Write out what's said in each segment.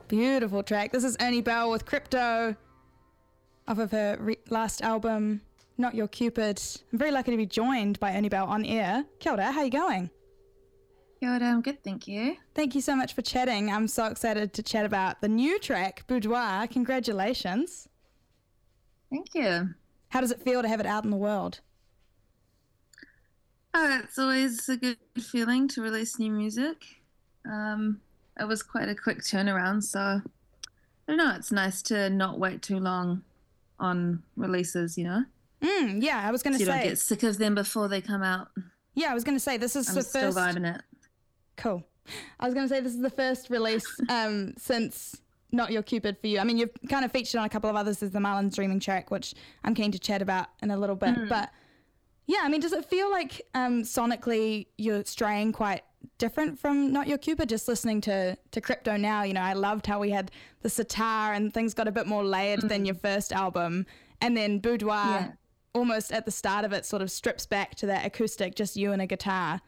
Beautiful track. This is Ernie Bell with Crypto off of her last album, Not Your Cupid. I'm very lucky to be joined by Ernie Bell on air. Kia ora, how are you going? Kia ora, I'm good, thank you. Thank you so much for chatting. I'm so excited to chat about the new track, Boudoir. Congratulations. Thank you. How does it feel to have it out in the world? It's always a good feeling to release new music. It was quite a quick turnaround, so I don't know, it's nice to not wait too long on releases, you know? Yeah, I was going to say. So you don't get sick of them before they come out. Yeah, I was going to say, this is the still first. vibing it. Cool. I was going to say, this is the first release since Not Your Cupid for you. I mean, you've kind of featured on a couple of others. There's the Marlin's Dreaming track, which I'm keen to chat about in a little bit. But yeah, I mean, does it feel like sonically you're straying quite different from Not Your Cupid? Just listening to Crypto now, you know, I loved how we had the sitar and things got a bit more layered than your first album. And then Boudoir, almost at the start of it, sort of strips back to that acoustic, just you and a guitar.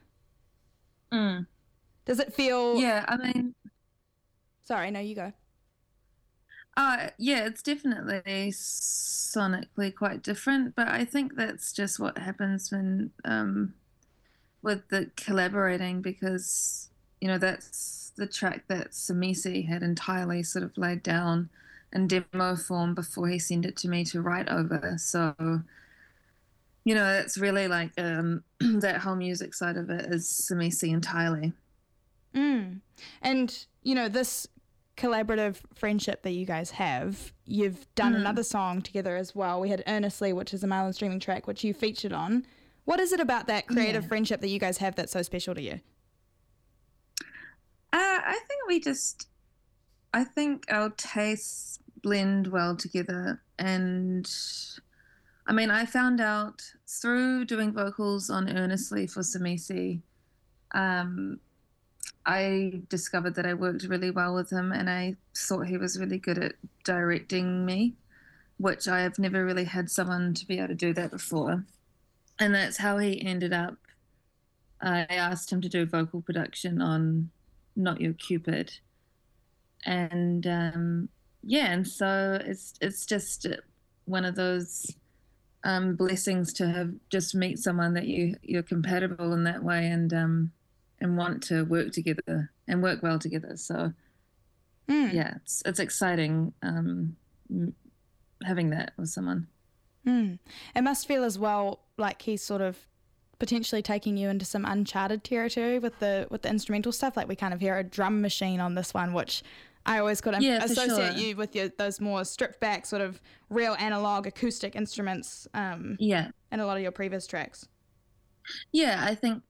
Does it feel... Yeah, I mean... Sorry, no, you go. Yeah, it's definitely sonically quite different, but I think that's just what happens when with the collaborating, because you know that's the track that Samisi had entirely sort of laid down in demo form before he sent it to me to write over. So you know, it's really like that whole music side of it is Samisi entirely. And you know, this collaborative friendship that you guys have, you've done another song together as well. We had Earnestly, which is a Marlin's Dreaming track, which you featured on. What is it about that creative friendship that you guys have that's so special to you? I think our tastes blend well together. And I mean, I found out through doing vocals on Earnestly for Samisi, I discovered that I worked really well with him, and I thought he was really good at directing me, which I have never really had someone to be able to do that before. And that's how he ended up. I asked him to do vocal production on Not Your Cupid. And and so it's just one of those blessings to have just meet someone that you're compatible in that way, and want to work together and work well together. So yeah, it's exciting having that with someone. It must feel as well like he's sort of potentially taking you into some uncharted territory with the instrumental stuff. Like we kind of hear a drum machine on this one, which I always could associate you with those more stripped back sort of real analog acoustic instruments in a lot of your previous tracks. Yeah, I think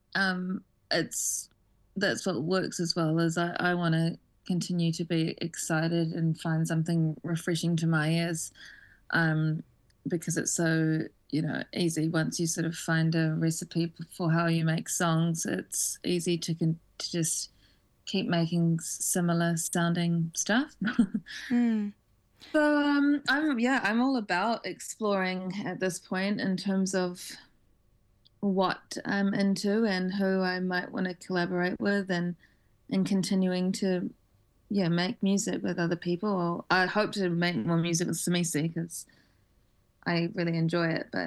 that's what works as well. As I want to continue to be excited and find something refreshing to my ears, because it's so, you know, easy once you sort of find a recipe for how you make songs. It's easy to just keep making similar sounding stuff. So I'm all about exploring at this point in terms of what I'm into and who I might want to collaborate with, and continuing to make music with other people. I hope to make more music with Samisi because I really enjoy it. But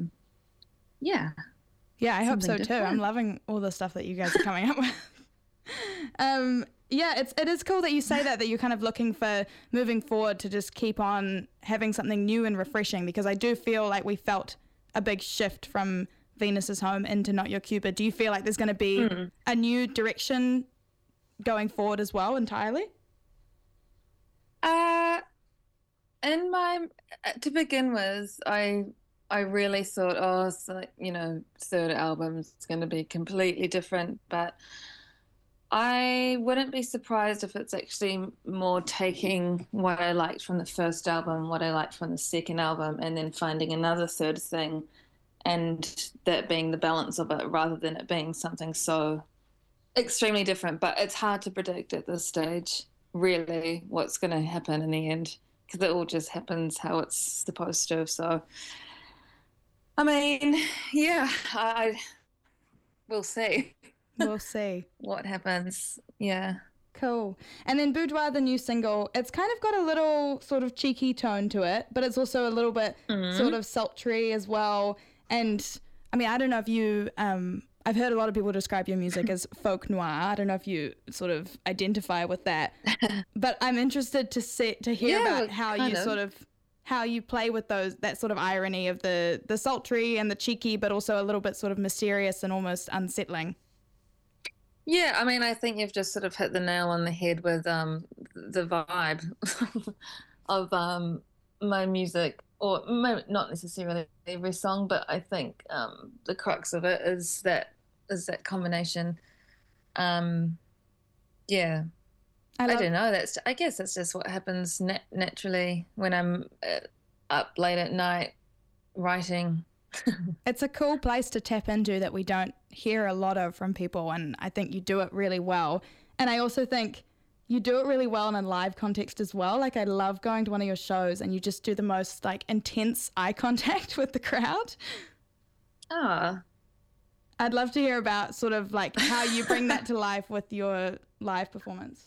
I hope so too. I'm loving all the stuff that you guys are coming up with. It is cool that you say that you're kind of looking for moving forward to just keep on having something new and refreshing, because I do feel like we felt a big shift from Venus is Home into Not Your Cupid. Do you feel like there's going to be a new direction going forward as well entirely? To begin with, I really thought, third album's going to be completely different, but I wouldn't be surprised if it's actually more taking what I liked from the first album, what I liked from the second album, and then finding another third thing, and that being the balance of it, rather than it being something so extremely different. But it's hard to predict at this stage, really, what's going to happen in the end, because it all just happens how it's supposed to. So, I mean, we'll see. We'll see what happens. Yeah. Cool. And then Boudoir, the new single, it's kind of got a little sort of cheeky tone to it, but it's also a little bit sort of sultry as well. And I mean, I don't know if you, I've heard a lot of people describe your music as folk noir. I don't know if you sort of identify with that, but I'm interested to hear about how you play with that sort of irony of the sultry and the cheeky, but also a little bit sort of mysterious and almost unsettling. Yeah, I mean, I think you've just sort of hit the nail on the head with the vibe of my music, or not necessarily every song, but I think the crux of it is that combination. Yeah, I don't know. I guess that's just what happens naturally when I'm up late at night writing. It's a cool place to tap into that we don't hear a lot of from people, and I think you do it really well. And I also think you do it really well in a live context as well. Like, I love going to one of your shows and you just do the most like intense eye contact with the crowd. Ah. I'd love to hear about sort of like how you bring that to life with your live performance.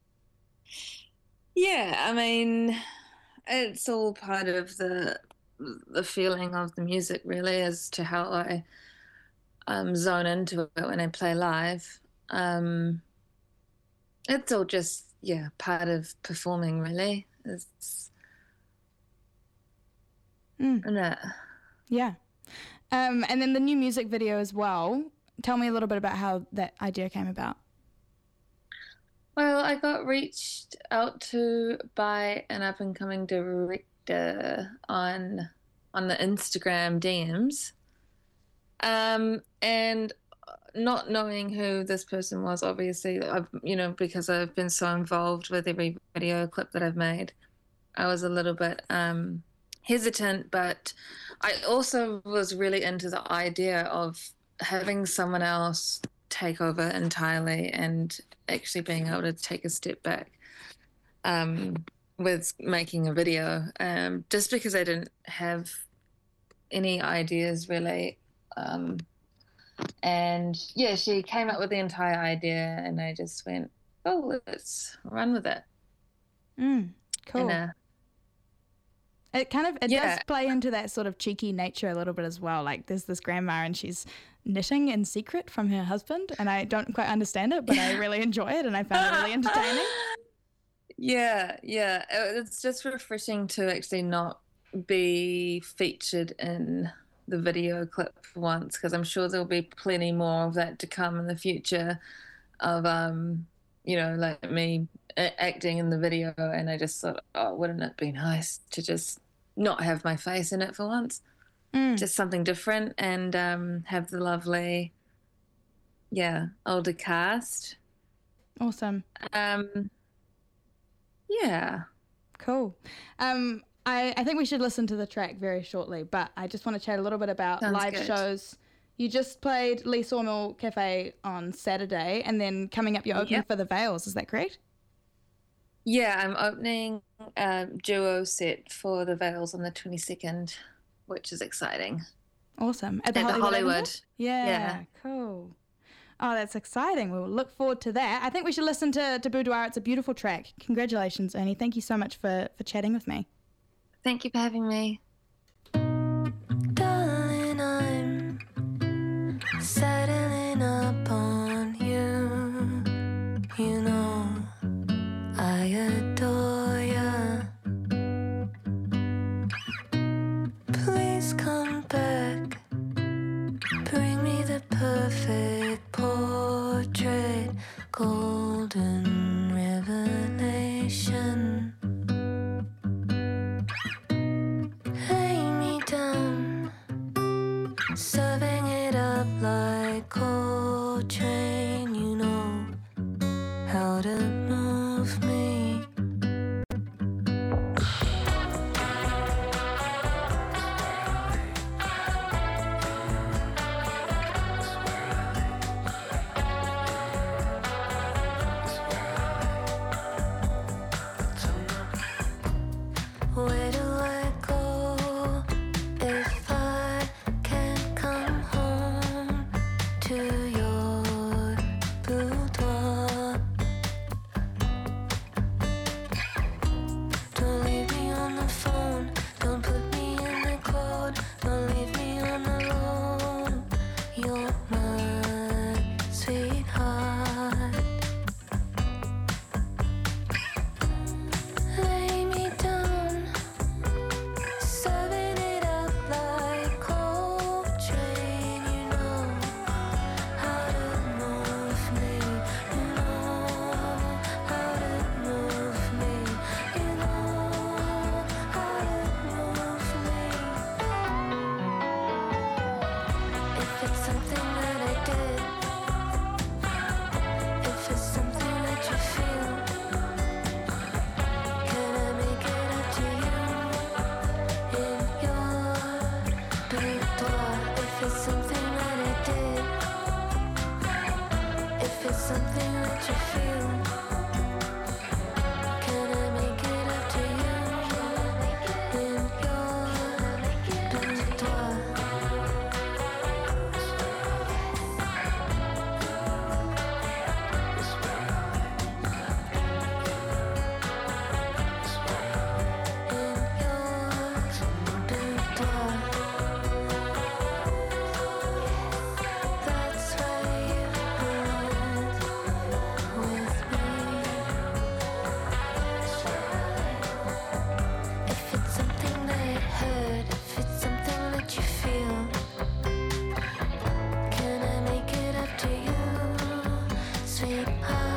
Yeah, I mean, it's all part of the feeling of the music, really, as to how I zone into it when I play live. It's all just, part of performing, really. Yeah. And then the new music video as well. Tell me a little bit about how that idea came about. Well, I got reached out to by an up-and-coming director on the Instagram DMs, and not knowing who this person was, obviously, because I've been so involved with every video clip that I've made, I was a little bit hesitant, but I also was really into the idea of having someone else take over entirely and actually being able to take a step back with making a video, just because I didn't have any ideas really. And she came up with the entire idea and I just went, oh, let's run with it. Cool. It does play into that sort of cheeky nature a little bit as well. Like, there's this grandma and she's knitting in secret from her husband, and I don't quite understand it, but I really enjoy it and I found it really entertaining. Yeah. It's just refreshing to actually not be featured in the video clip for once, because I'm sure there'll be plenty more of that to come in the future of, like me acting in the video, and I just thought, oh, wouldn't it be nice to just not have my face in it for once? Just something different, and have the lovely, older cast. Awesome. Yeah. Cool. I think we should listen to the track very shortly, but I just want to chat a little bit about live shows. You just played Lee Sawmill Cafe on Saturday, and then coming up you're opening for the Veils, is that correct? Yeah, I'm opening a duo set for the Veils on the 22nd, which is exciting. Awesome. At the Hollywood. Yeah, cool. Oh, that's exciting. We'll look forward to that. I think we should listen to Boudoir. It's a beautiful track. Congratulations, Ernie. Thank you so much for chatting with me. Thank you for having me. Darling, I'm settling up on you. You know, I adore you. Please come back. Bring me the perfect portrait. Golden revelation. Serving it up like Coltrane, you know how to move me. Where do I go if I can't come home to your boudoir? that you feel. Can I make it up to you in your boudoir? Sweetheart